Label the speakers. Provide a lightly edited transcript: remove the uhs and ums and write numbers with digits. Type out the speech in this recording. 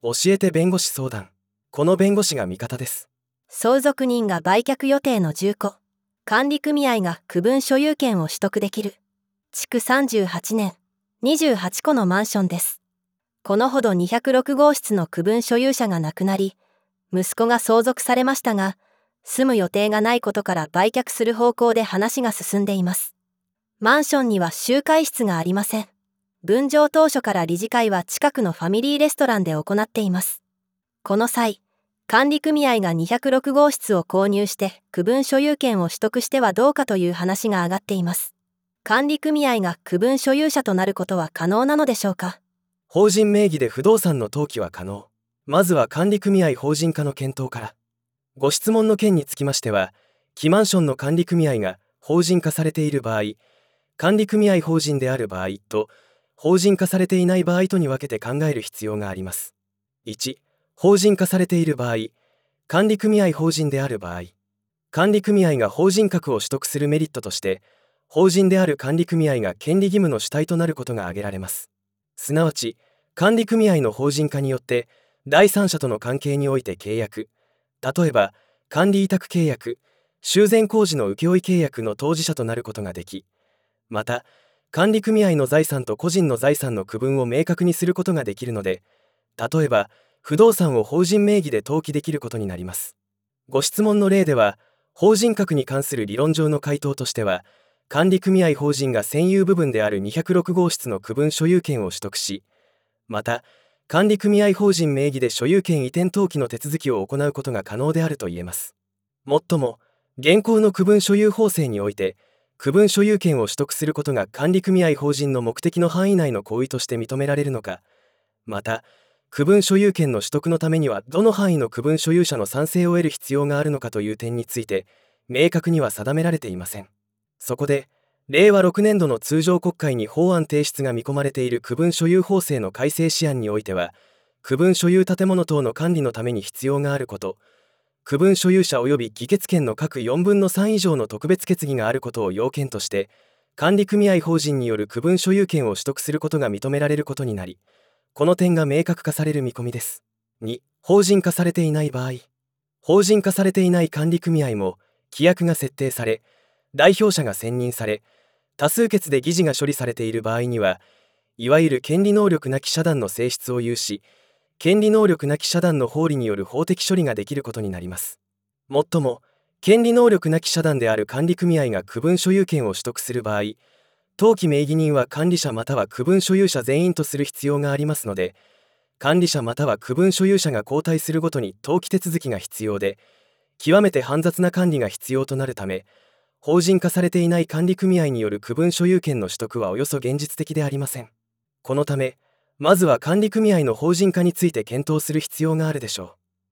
Speaker 1: 教えて弁護士相談。この弁護士が味方です。
Speaker 2: 相続人が売却予定の10戸。管理組合が区分所有権を取得できる。築38年、28戸のマンションです。このほど206号室の区分所有者が亡くなり、息子が相続されましたが、住む予定がないことから売却する方向で話が進んでいます。マンションには集会室がありません。分譲当初から理事会は近くのファミリーレストランで行っています。この際、管理組合が206号室を購入して区分所有権を取得してはどうかという話が上がっています。管理組合が区分所有者となることは可能なのでしょうか。
Speaker 1: 法人名義で不動産の登記は可能。まずは管理組合法人化の検討から。ご質問の件につきましては、基マンションの管理組合が法人化されている場合、管理組合法人である場合と、法人化されていない場合とに分けて考える必要があります。1、法人化されている場合、管理組合法人である場合、管理組合が法人格を取得するメリットとして、法人である管理組合が権利義務の主体となることが挙げられます。すなわち、管理組合の法人化によって、第三者との関係において契約、例えば、管理委託契約、修繕工事の請負契約の当事者となることができ、また、管理組合の財産と個人の財産の区分を明確にすることができるので、例えば、不動産を法人名義で登記できることになります。ご質問の例では、法人格に関する理論上の回答としては、管理組合法人が占有部分である206号室の区分所有権を取得し、また、管理組合法人名義で所有権移転登記の手続きを行うことが可能であると言えます。もっとも、現行の区分所有法制において、区分所有権を取得することが管理組合法人の目的の範囲内の行為として認められるのか、また、区分所有権の取得のためにはどの範囲の区分所有者の賛成を得る必要があるのかという点について、明確には定められていません。そこで、令和6年度の通常国会に法案提出が見込まれている区分所有法制の改正試案においては、区分所有建物等の管理のために必要があること、区分所有者及び議決権の各4分の3以上の特別決議があることを要件として、管理組合法人による区分所有権を取得することが認められることになり、この点が明確化される見込みです。2、法人化されていない場合、法人化されていない管理組合も、規約が設定され、代表者が選任され、多数決で議事が処理されている場合には、いわゆる権利能力なき社団の性質を有し、権利能力なき社団の法理による法的処理ができることになります。もっとも、権利能力なき社団である管理組合が区分所有権を取得する場合、登記名義人は管理者または区分所有者全員とする必要がありますので、管理者または区分所有者が交代するごとに登記手続きが必要で、極めて煩雑な管理が必要となるため、法人化されていない管理組合による区分所有権の取得はおよそ現実的でありません。このため、まずは管理組合の法人化について検討する必要があるでしょう。